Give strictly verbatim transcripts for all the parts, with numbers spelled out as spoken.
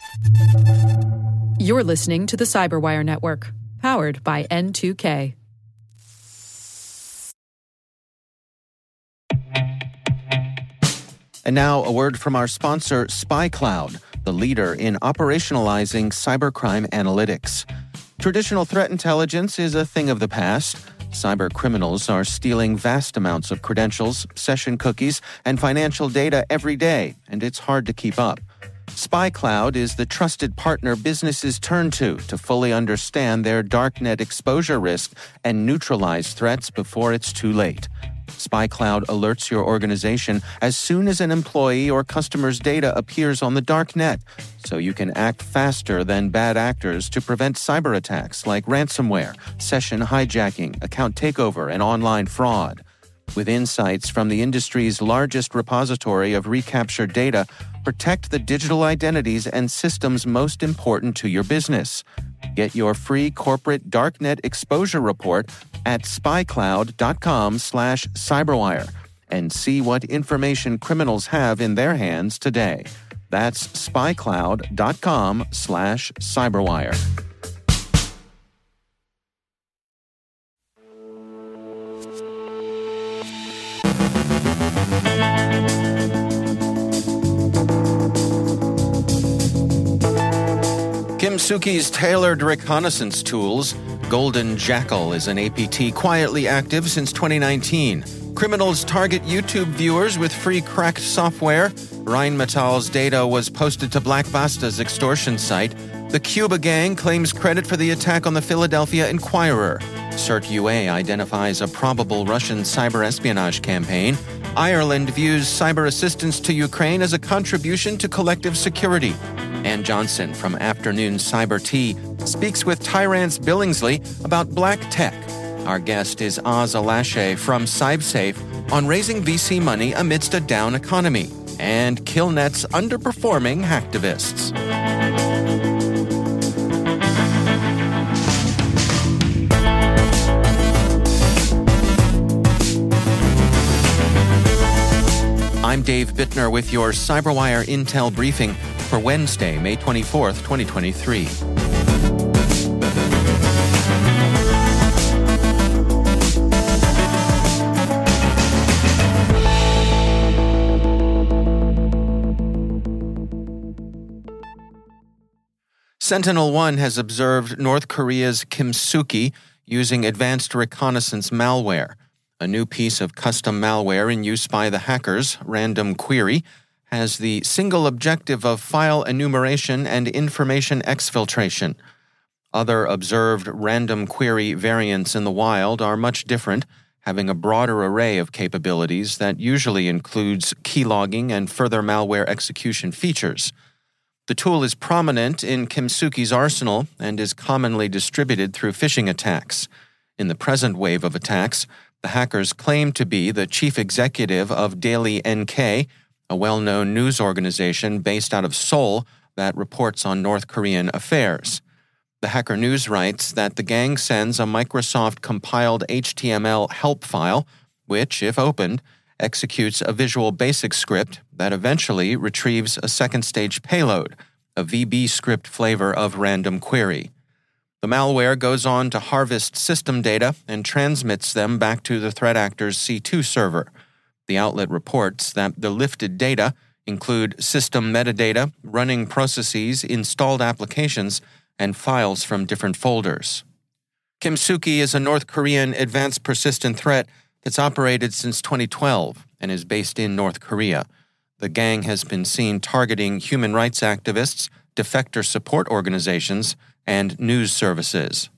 You're listening to the Cyberwire Network, powered by N two K. And now, a word from our sponsor, SpyCloud, the leader in operationalizing cybercrime analytics. Traditional threat intelligence is a thing of the past. Cyber criminals are stealing vast amounts of credentials, session cookies, and financial data every day, and it's hard to keep up. SpyCloud is the trusted partner businesses turn to to fully understand their darknet exposure risk and neutralize threats before it's too late. SpyCloud alerts your organization as soon as an employee or customer's data appears on the darknet, so you can act faster than bad actors to prevent cyber attacks like ransomware, session hijacking, account takeover, and online fraud. With insights from the industry's largest repository of recaptured data, protect the digital identities and systems most important to your business. Get your free corporate darknet exposure report at spycloud.com slash cyberwire and see what information criminals have in their hands today. That's spycloud.com slash cyberwire. Kimsuki's tailored reconnaissance tools. Golden Jackal is an A P T quietly active since twenty nineteen. Criminals target YouTube viewers with free cracked software. Rheinmetall's data was posted to Blackbasta's extortion site. The Cuba gang claims credit for the attack on the Philadelphia Inquirer. CertUA identifies a probable Russian cyber espionage campaign. Ireland views cyber assistance to Ukraine as a contribution to collective security. Ann Johnson from Afternoon Cyber Tea speaks with Tyrance Billingsley about black tech. Our guest is Oz Alashe from CybSafe on raising V C money amidst a down economy and Killnet's underperforming hacktivists. I'm Dave Bittner with your CyberWire Intel briefing for Wednesday, May twenty-fourth, twenty twenty-three. Sentinel-One has observed North Korea's Kimsuki using advanced reconnaissance malware. A new piece of custom malware in use by the hackers, Random Query, has the single objective of file enumeration and information exfiltration. Other observed Random Query variants in the wild are much different, having a broader array of capabilities that usually includes keylogging and further malware execution features. The tool is prominent in Kimsuki's arsenal and is commonly distributed through phishing attacks. In the present wave of attacks, the hackers claim to be the chief executive of Daily N K, a well-known news organization based out of Seoul that reports on North Korean affairs. The Hacker News writes that the gang sends a Microsoft-compiled H T M L help file, which, if opened, executes a Visual Basic script that eventually retrieves a second-stage payload, a V B script flavor of Random Query. The malware goes on to harvest system data and transmits them back to the threat actor's C two server. The outlet reports that the lifted data include system metadata, running processes, installed applications, and files from different folders. Kimsuki is a North Korean advanced persistent threat that's operated since twenty twelve and is based in North Korea. The gang has been seen targeting human rights activists, defector support organizations, and news services.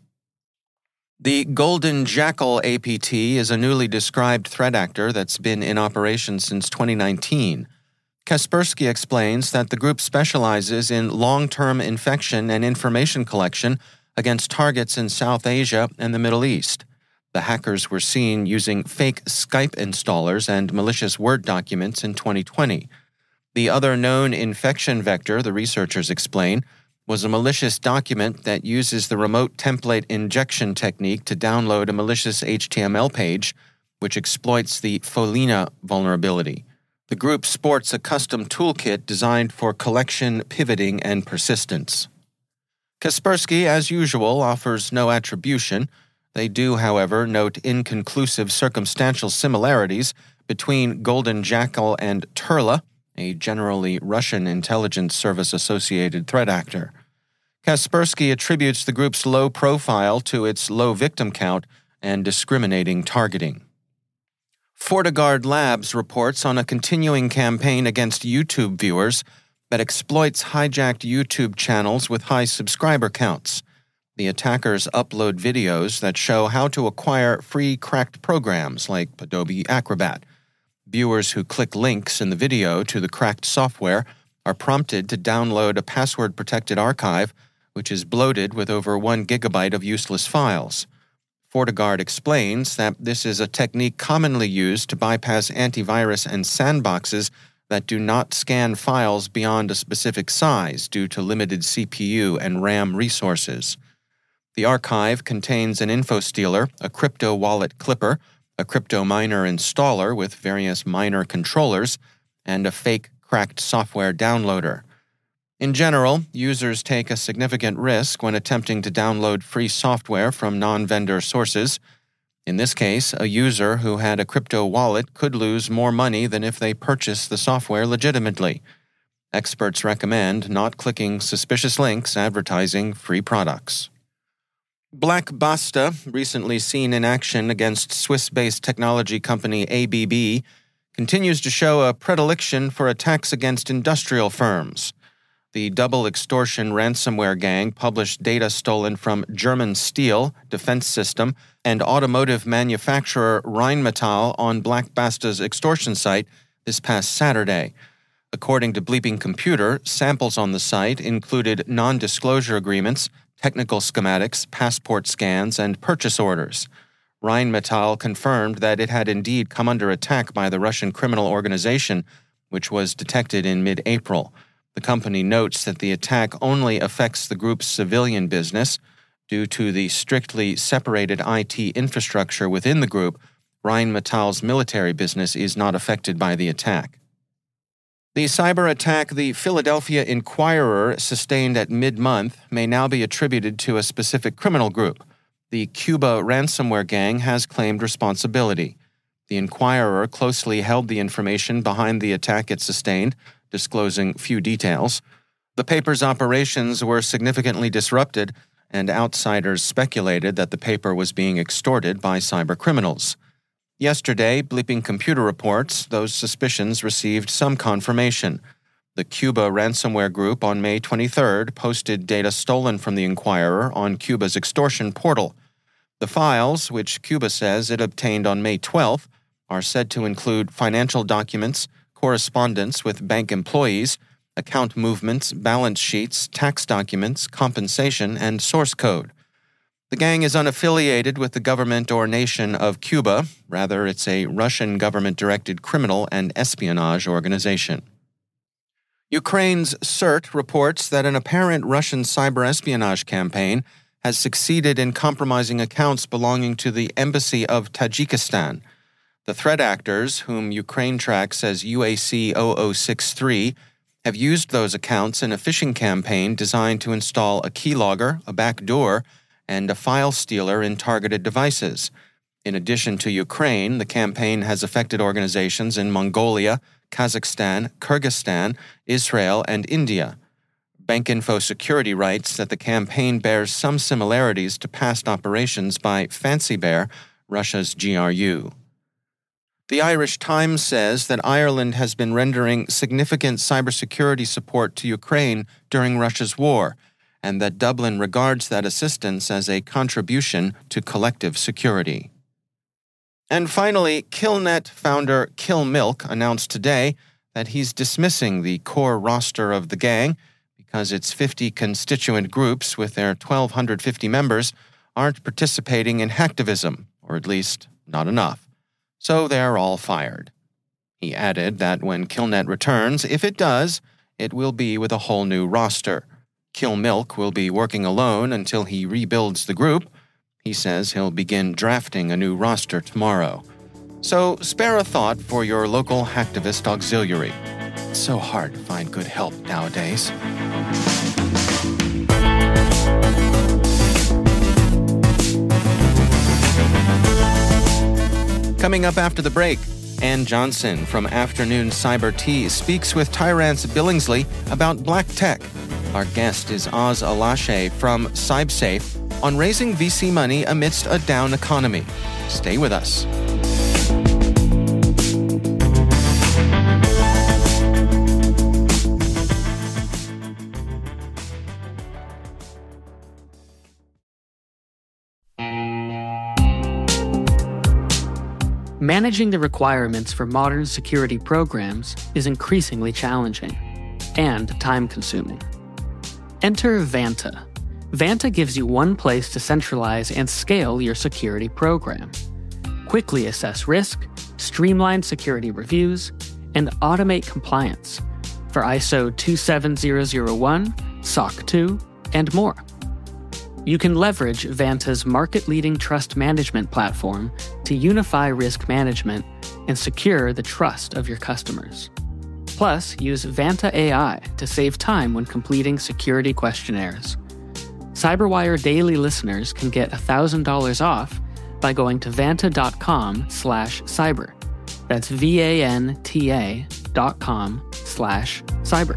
The Golden Jackal A P T is a newly described threat actor that's been in operation since twenty nineteen. Kaspersky explains that the group specializes in long-term infection and information collection against targets in South Asia and the Middle East. The hackers were seen using fake Skype installers and malicious Word documents in twenty twenty. The other known infection vector, the researchers explain, was a malicious document that uses the remote template injection technique to download a malicious H T M L page, which exploits the Follina vulnerability. The group sports a custom toolkit designed for collection, pivoting, and persistence. Kaspersky, as usual, offers no attribution. They do, however, note inconclusive circumstantial similarities between Golden Jackal and Turla, a generally Russian intelligence service-associated threat actor. Kaspersky attributes the group's low profile to its low victim count and discriminating targeting. FortiGuard Labs reports on a continuing campaign against YouTube viewers that exploits hijacked YouTube channels with high subscriber counts. The attackers upload videos that show how to acquire free cracked programs like Adobe Acrobat. Viewers who click links in the video to the cracked software are prompted to download a password-protected archive, which is bloated with over one gigabyte of useless files. FortiGuard explains that this is a technique commonly used to bypass antivirus and sandboxes that do not scan files beyond a specific size due to limited C P U and RAM resources. The archive contains an info stealer, a crypto wallet clipper, a crypto miner installer with various miner controllers, and a fake cracked software downloader. In general, users take a significant risk when attempting to download free software from non-vendor sources. In this case, a user who had a crypto wallet could lose more money than if they purchased the software legitimately. Experts recommend not clicking suspicious links advertising free products. Black Basta, recently seen in action against Swiss-based technology company A B B, continues to show a predilection for attacks against industrial firms. The double extortion ransomware gang published data stolen from German steel, defense system, and automotive manufacturer Rheinmetall on Black Basta's extortion site this past Saturday. According to Bleeping Computer, samples on the site included non-disclosure agreements, technical schematics, passport scans, and purchase orders. Rheinmetall confirmed that it had indeed come under attack by the Russian criminal organization, which was detected in mid-April. The company notes that the attack only affects the group's civilian business. Due to the strictly separated I T infrastructure within the group, Rheinmetall's military business is not affected by the attack. The cyber attack the Philadelphia Inquirer sustained at mid-month may now be attributed to a specific criminal group. The Cuba ransomware gang has claimed responsibility. The Inquirer closely held the information behind the attack it sustained, disclosing few details. The paper's operations were significantly disrupted, and outsiders speculated that the paper was being extorted by cybercriminals. Yesterday, Bleeping Computer reports those suspicions received some confirmation. The Cuba ransomware group on May twenty-third posted data stolen from the Inquirer on Cuba's extortion portal. The files, which Cuba says it obtained on May twelfth, are said to include financial documents, correspondence with bank employees, account movements, balance sheets, tax documents, compensation, and source code. The gang is unaffiliated with the government or nation of Cuba. Rather, it's a Russian government-directed criminal and espionage organization. Ukraine's C E R T reports that an apparent Russian cyber espionage campaign has succeeded in compromising accounts belonging to the Embassy of Tajikistan. The threat actors, whom Ukraine tracks as U A C zero zero six three, have used those accounts in a phishing campaign designed to install a keylogger, a backdoor, and a file stealer in targeted devices. In addition to Ukraine, the campaign has affected organizations in Mongolia, Kazakhstan, Kyrgyzstan, Israel, and India. BankInfo Security writes that the campaign bears some similarities to past operations by Fancy Bear, Russia's G R U. The Irish Times says that Ireland has been rendering significant cybersecurity support to Ukraine during Russia's war, and that Dublin regards that assistance as a contribution to collective security. And finally, Killnet founder Kill Milk announced today that he's dismissing the core roster of the gang because its fifty constituent groups with their one thousand two hundred fifty members aren't participating in hacktivism, or at least not enough. So they're all fired. He added that when Killnet returns, if it does, it will be with a whole new roster. Kill Milk will be working alone until he rebuilds the group. He says he'll begin drafting a new roster tomorrow. So spare a thought for your local hacktivist auxiliary. It's so hard to find good help nowadays. Coming up after the break, Ann Johnson from Afternoon Cyber Tea speaks with Tyrance Billingsley about black tech. Our guest is Oz Alashe from CybSafe on raising V C money amidst a down economy. Stay with us. Managing the requirements for modern security programs is increasingly challenging and time-consuming. Enter Vanta. Vanta gives you one place to centralize and scale your security program. Quickly assess risk, streamline security reviews, and automate compliance for I S O two seven zero zero one, S O C two, and more. You can leverage Vanta's market-leading trust management platform to unify risk management and secure the trust of your customers. Plus, use Vanta A I to save time when completing security questionnaires. CyberWire Daily listeners can get one thousand dollars off by going to vanta.com slash cyber. That's V-A-N-T-A dot com slash cyber.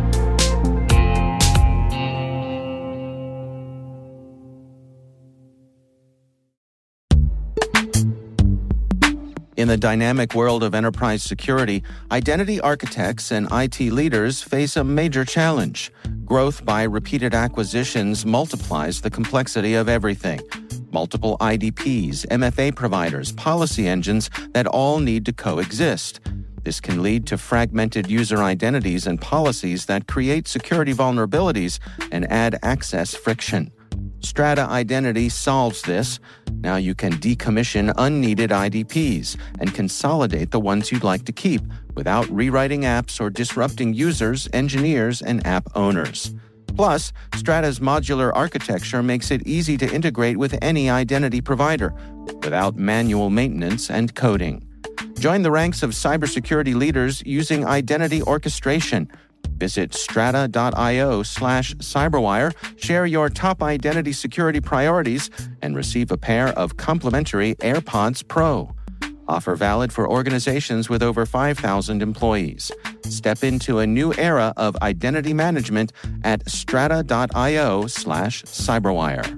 In the dynamic world of enterprise security, identity architects and I T leaders face a major challenge. Growth by repeated acquisitions multiplies the complexity of everything. Multiple I D Ps, M F A providers, policy engines that all need to coexist. This can lead to fragmented user identities and policies that create security vulnerabilities and add access friction. Strata Identity solves this. Now you can decommission unneeded I D Ps and consolidate the ones you'd like to keep without rewriting apps or disrupting users, engineers, and app owners. Plus, Strata's modular architecture makes it easy to integrate with any identity provider without manual maintenance and coding. Join the ranks of cybersecurity leaders using identity orchestration. Visit strata.io slash cyberwire, share your top identity security priorities, and receive a pair of complimentary AirPods Pro. Offer valid for organizations with over five thousand employees. Step into a new era of identity management at strata.io slash cyberwire.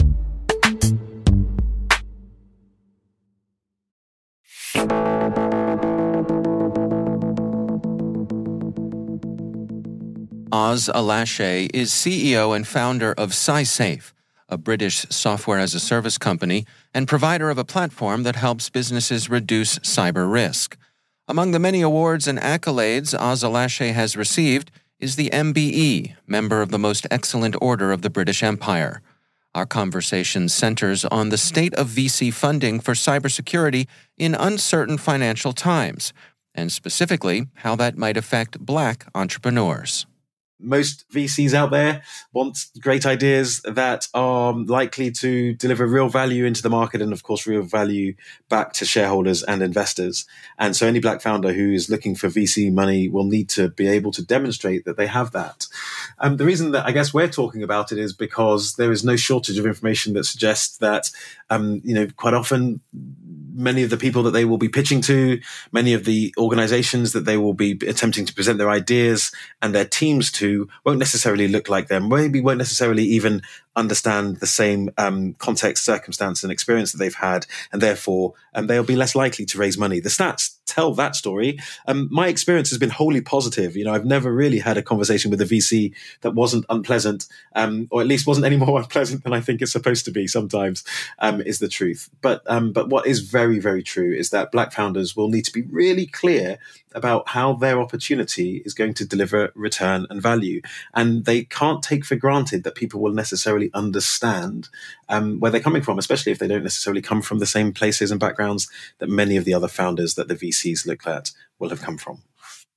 Oz Alashe is C E O and founder of CybSafe, a British software-as-a-service company and provider of a platform that helps businesses reduce cyber risk. Among the many awards and accolades Oz Alashe has received is the M B E, Member of the Most Excellent Order of the British Empire. Our conversation centers on the state of V C funding for cybersecurity in uncertain financial times, and specifically how that might affect Black entrepreneurs. Most V Cs out there want great ideas that are likely to deliver real value into the market and, of course, real value back to shareholders and investors. And so any Black founder who is looking for V C money will need to be able to demonstrate that they have that. Um, the reason that I guess we're talking about it is because there is no shortage of information that suggests that, um, you know, quite often many of the people that they will be pitching to, many of the organizations that they will be attempting to present their ideas and their teams to won't necessarily look like them, maybe won't necessarily even understand the same um, context, circumstance, and experience that they've had, and therefore um, they'll be less likely to raise money. The stats tell that story. Um, my experience has been wholly positive. You know, I've never really had a conversation with a V C that wasn't unpleasant, um, or at least wasn't any more unpleasant than I think it's supposed to be sometimes, um, is the truth. But um, but what is very, very true is that Black founders will need to be really clear about how their opportunity is going to deliver return and value. And they can't take for granted that people will necessarily understand um, where they're coming from, especially if they don't necessarily come from the same places and backgrounds that many of the other founders that the V Cs look at will have come from.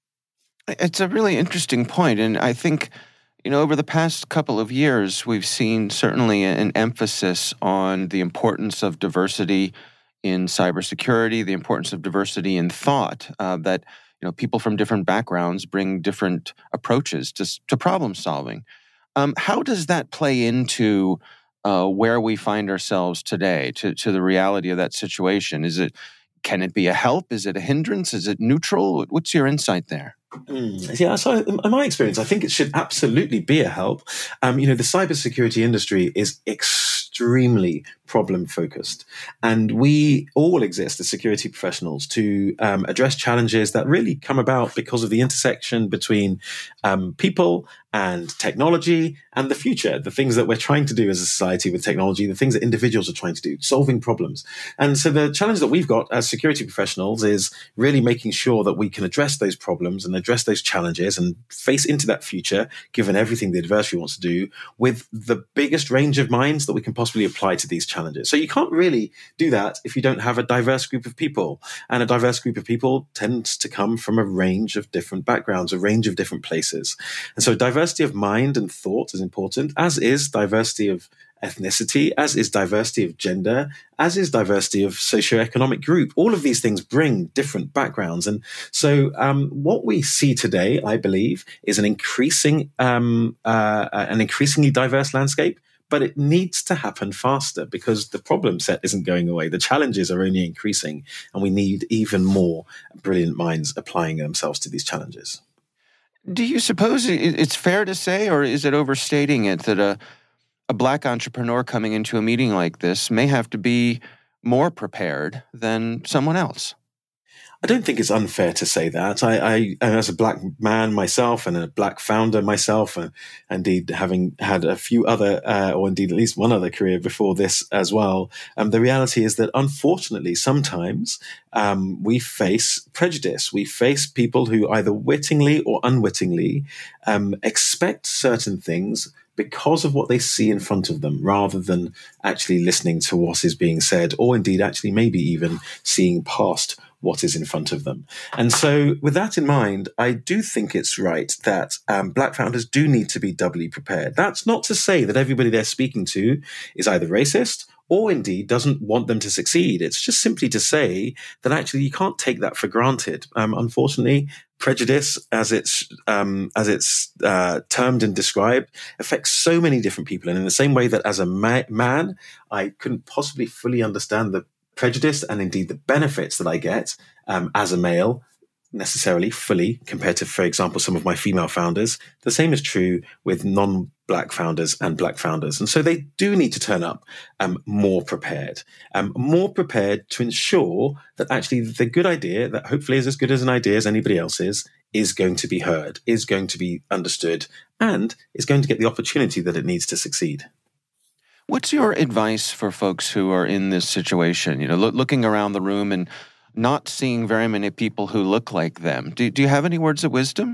It's a really interesting point, and I think, you know, over the past couple of years, we've seen certainly an emphasis on the importance of diversity in cybersecurity, the importance of diversity in thought, uh, that you know people from different backgrounds bring different approaches to, to problem solving. Um, how does that play into uh, where we find ourselves today, to, to the reality of that situation? Is it, can it be a help? Is it a hindrance? Is it neutral? What's your insight there? Mm, yeah, so in my experience, I think it should absolutely be a help. Um, you know, the cybersecurity industry is extremely problem focused, and we all exist as security professionals to um, address challenges that really come about because of the intersection between um, people and technology and the future, the things that we're trying to do as a society with technology, the things that individuals are trying to do, solving problems. And so the challenge that we've got as security professionals is really making sure that we can address those problems and address those challenges and face into that future, given everything the adversary wants to do, with the biggest range of minds that we can possibly apply to these challenges. So you can't really do that if you don't have a diverse group of people. And a diverse group of people tends to come from a range of different backgrounds, a range of different places. And so diversity of mind and thought is important, as is diversity of ethnicity, as is diversity of gender, as is diversity of socioeconomic group. All of these things bring different backgrounds. And so um, what we see today, I believe, is an increasing, um, uh, an increasingly diverse landscape, but it needs to happen faster because the problem set isn't going away. The challenges are only increasing, and we need even more brilliant minds applying themselves to these challenges. Do you suppose it's fair to say, or is it overstating it, that a a Black entrepreneur coming into a meeting like this may have to be more prepared than someone else? I don't think it's unfair to say that. I, I as a Black man myself and a Black founder myself, and indeed having had a few other, uh, or indeed at least one other career before this as well, um, the reality is that unfortunately sometimes um, we face prejudice. We face people who either wittingly or unwittingly um, expect certain things because of what they see in front of them, rather than actually listening to what is being said, or indeed actually maybe even seeing past what is in front of them. And so with that in mind, I do think it's right that um, Black founders do need to be doubly prepared. That's not to say that everybody they're speaking to is either racist or indeed doesn't want them to succeed. It's just simply to say that actually you can't take that for granted. Um, unfortunately, prejudice, as it's um, as it's uh, termed and described, affects so many different people. And in the same way that as a ma- man, I couldn't possibly fully understand the prejudice and indeed the benefits that I get um, as a male necessarily fully compared to, for example, some of my female founders. The same is true with non-Black founders and Black founders. And so they do need to turn up um, more prepared, um, more prepared to ensure that actually the good idea that hopefully is as good as an idea as anybody else's is going to be heard, is going to be understood, and is going to get the opportunity that it needs to succeed. What's your advice for folks who are in this situation? You know, lo- looking around the room and not seeing very many people who look like them. Do, do you have any words of wisdom?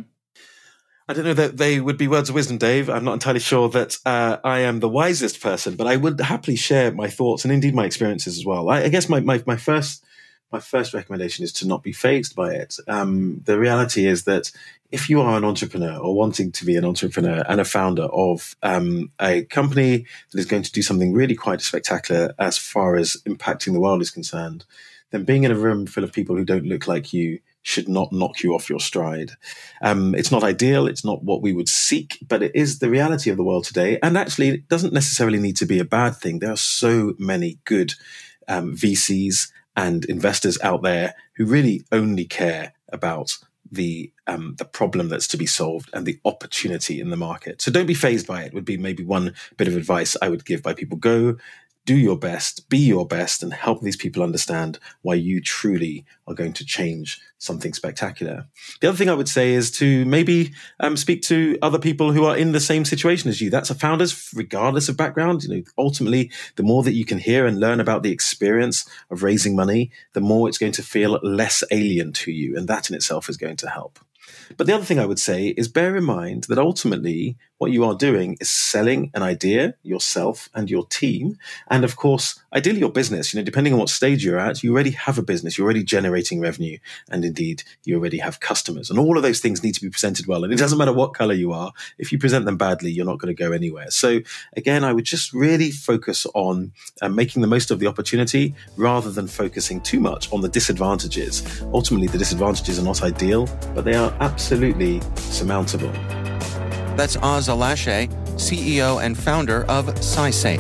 I don't know that they would be words of wisdom, Dave. I'm not entirely sure that uh, I am the wisest person, but I would happily share my thoughts and indeed my experiences as well. I, I guess my, my, my first my first recommendation is to not be fazed by it. Um, the reality is that if you are an entrepreneur or wanting to be an entrepreneur and a founder of um, a company that is going to do something really quite spectacular as far as impacting the world is concerned, then being in a room full of people who don't look like you should not knock you off your stride. Um, it's not ideal. It's not what we would seek, but it is the reality of the world today. And actually, it doesn't necessarily need to be a bad thing. There are so many good um, V Cs and investors out there who really only care about the um, the problem that's to be solved and the opportunity in the market. So don't be fazed by it would be maybe one bit of advice I would give by people. Go do your best, be your best, and help these people understand why you truly are going to change something spectacular. The other thing I would say is to maybe um, speak to other people who are in the same situation as you. That's a founders, regardless of background. You know, ultimately, the more that you can hear and learn about the experience of raising money, the more it's going to feel less alien to you, and that in itself is going to help. But the other thing I would say is bear in mind that ultimately what you are doing is selling an idea, yourself and your team. And of course, ideally your business, you know, depending on what stage you're at, you already have a business, you're already generating revenue. And indeed, you already have customers. And all of those things need to be presented well. And it doesn't matter what color you are. If you present them badly, you're not going to go anywhere. So again, I would just really focus on uh, making the most of the opportunity rather than focusing too much on the disadvantages. Ultimately, the disadvantages are not ideal, but they are absolutely surmountable. That's Oz Alashe, C E O and founder of SciSafe.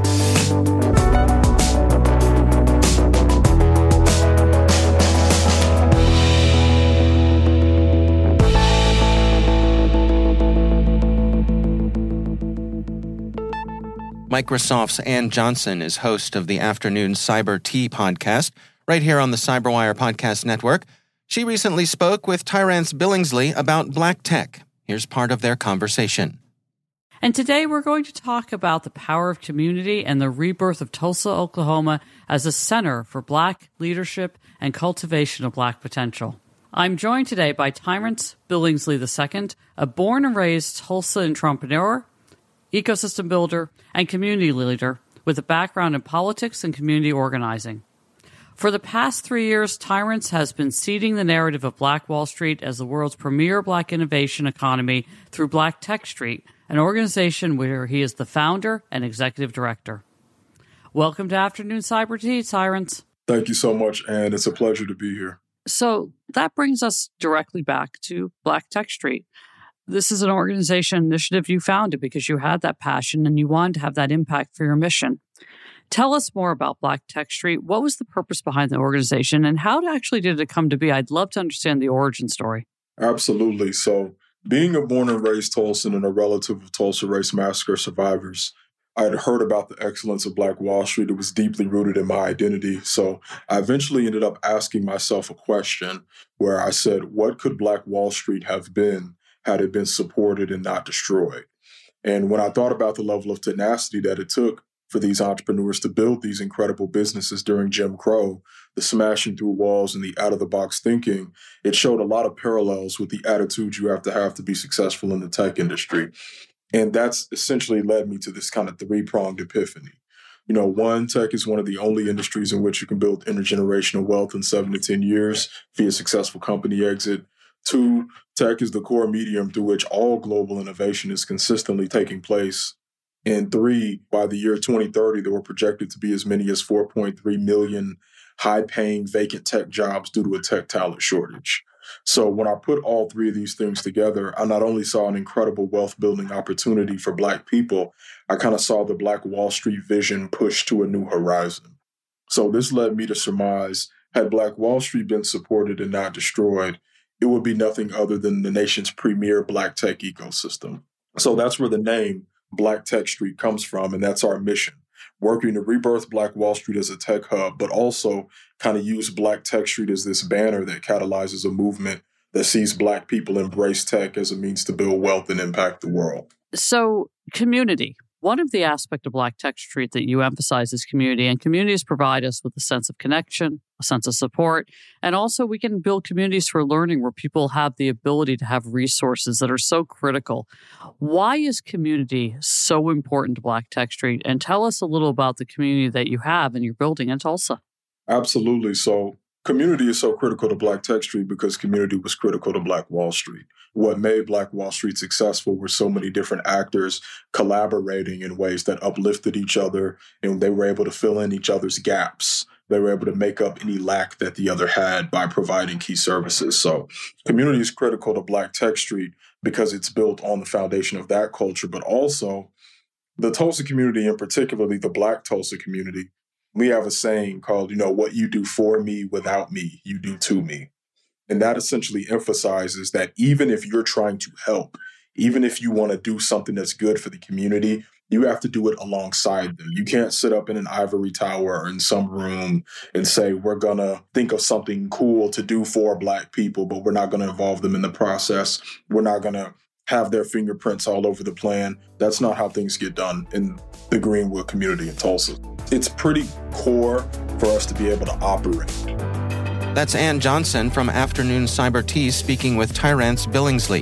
Microsoft's Ann Johnson is host of the Afternoon Cyber Tea podcast, right here on the CyberWire Podcast Network. She recently spoke with Tyrance Billingsley about Black Tech. Here's part of their conversation. And today we're going to talk about the power of community and the rebirth of Tulsa, Oklahoma as a center for Black leadership and cultivation of Black potential. I'm joined today by Tyrance Billingsley the Second, a born and raised Tulsa entrepreneur, ecosystem builder, and community leader with a background in politics and community organizing. For the past three years, Tyrance has been seeding the narrative of Black Wall Street as the world's premier Black innovation economy through Black Tech Street, an organization where he is the founder and executive director. Welcome to Afternoon Cyber Tea, Tyrance. Thank you so much, and it's a pleasure to be here. So that brings us directly back to Black Tech Street. This is an organization initiative you founded because you had that passion and you wanted to have that impact for your mission. Tell us more about Black Tech Street. What was the purpose behind the organization and how actually did it come to be? I'd love to understand the origin story. Absolutely. So being a born and raised Tulsan and a relative of Tulsa Race Massacre survivors, I had heard about the excellence of Black Wall Street. It was deeply rooted in my identity. So I eventually ended up asking myself a question where I said, what could Black Wall Street have been had it been supported and not destroyed? And when I thought about the level of tenacity that it took for these entrepreneurs to build these incredible businesses during Jim Crow, the smashing through walls and the out-of-the-box thinking, it showed a lot of parallels with the attitude you have to have to be successful in the tech industry. And that's essentially led me to this kind of three-pronged epiphany. You know, one, tech is one of the only industries in which you can build intergenerational wealth in seven to ten years via successful company exit. Two, tech is the core medium through which all global innovation is consistently taking place. And three, by the year twenty thirty, there were projected to be as many as four point three million high-paying vacant tech jobs due to a tech talent shortage. So when I put all three of these things together, I not only saw an incredible wealth-building opportunity for Black people, I kind of saw the Black Wall Street vision push to a new horizon. So this led me to surmise, had Black Wall Street been supported and not destroyed, it would be nothing other than the nation's premier Black tech ecosystem. So that's where the name Black Tech Street comes from, and that's our mission. Working to rebirth Black Wall Street as a tech hub, but also kind of use Black Tech Street as this banner that catalyzes a movement that sees Black people embrace tech as a means to build wealth and impact the world. So, community. One of the aspects of Black Tech Street that you emphasize is community, and communities provide us with a sense of connection, a sense of support, and also we can build communities for learning where people have the ability to have resources that are so critical. Why is community so important to Black Tech Street? And tell us a little about the community that you have and you're building in Tulsa. Absolutely. So community is so critical to Black Tech Street because community was critical to Black Wall Street. What made Black Wall Street successful were so many different actors collaborating in ways that uplifted each other, and they were able to fill in each other's gaps. They were able to make up any lack that the other had by providing key services. So community is critical to Black Tech Street because it's built on the foundation of that culture, but also the Tulsa community, and particularly the Black Tulsa community. We have a saying called, you know, what you do for me without me, you do to me. And that essentially emphasizes that even if you're trying to help, even if you want to do something that's good for the community, you have to do it alongside them. You can't sit up in an ivory tower or in some room and say, we're going to think of something cool to do for Black people, but we're not going to involve them in the process. We're not going to have their fingerprints all over the plan. That's not how things get done in the Greenwood community in Tulsa. It's pretty core for us to be able to operate. That's Ann Johnson from Afternoon Cyber Tea speaking with Tyrance Billingsley.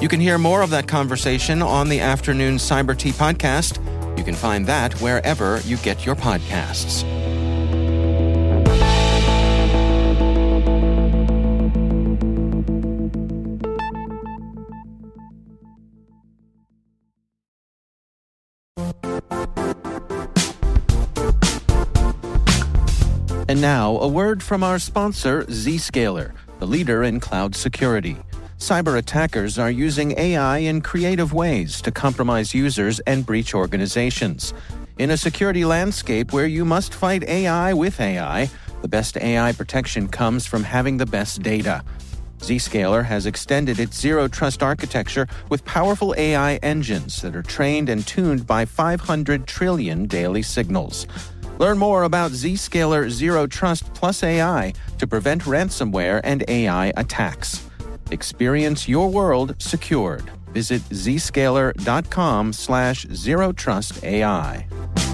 You can hear more of that conversation on the Afternoon Cyber Tea podcast. You can find that wherever you get your podcasts. And now, a word from our sponsor, Zscaler, the leader in cloud security. Cyber attackers are using A I in creative ways to compromise users and breach organizations. In a security landscape where you must fight A I with A I, the best A I protection comes from having the best data. Zscaler has extended its Zero Trust architecture with powerful A I engines that are trained and tuned by five hundred trillion daily signals. Learn more about Zscaler Zero Trust plus A I to prevent ransomware and A I attacks. Experience your world secured. Visit zscaler.com slash zero trust AI.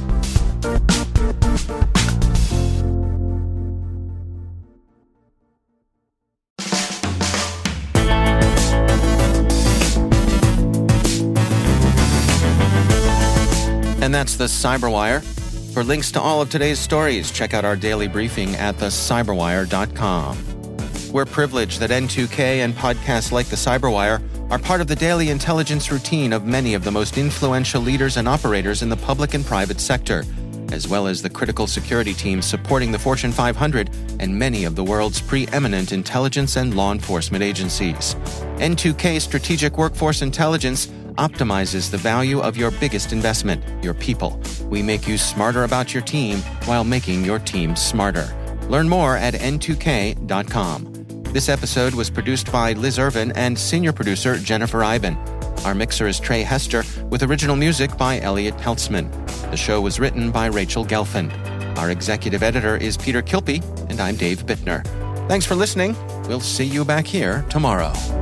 And that's the Cyberwire. For links to all of today's stories, check out our daily briefing at the cyberwire dot com. We're privileged that N two K and podcasts like the Cyberwire are part of the daily intelligence routine of many of the most influential leaders and operators in the public and private sector, as well as the critical security teams supporting the Fortune five hundred and many of the world's preeminent intelligence and law enforcement agencies. N two K Strategic Workforce Intelligence optimizes the value of your biggest investment, your people. We make you smarter about your team while making your team smarter. Learn more at N two K dot com. This episode was produced by Liz Irvin and senior producer Jennifer Iben. Our mixer is Trey Hester, with original music by Elliot Peltzman. The show was written by Rachel Gelfand. Our executive editor is Peter Kilpie, and I'm Dave Bittner. Thanks for listening. We'll see you back here tomorrow.